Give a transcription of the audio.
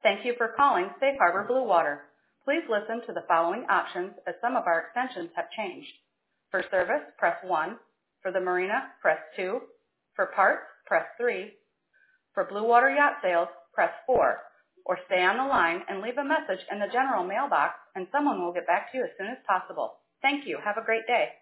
Thank you for calling Safe Harbor Blue Water. Please listen to the following options as some of our extensions have changed. For service, press 1. For the marina, press 2. For parts, press 3. For Blue Water Yacht Sales, press 4. Or stay on the line and leave a message in the general mailbox and someone will get back to you as soon as possible. Thank you. Have a great day.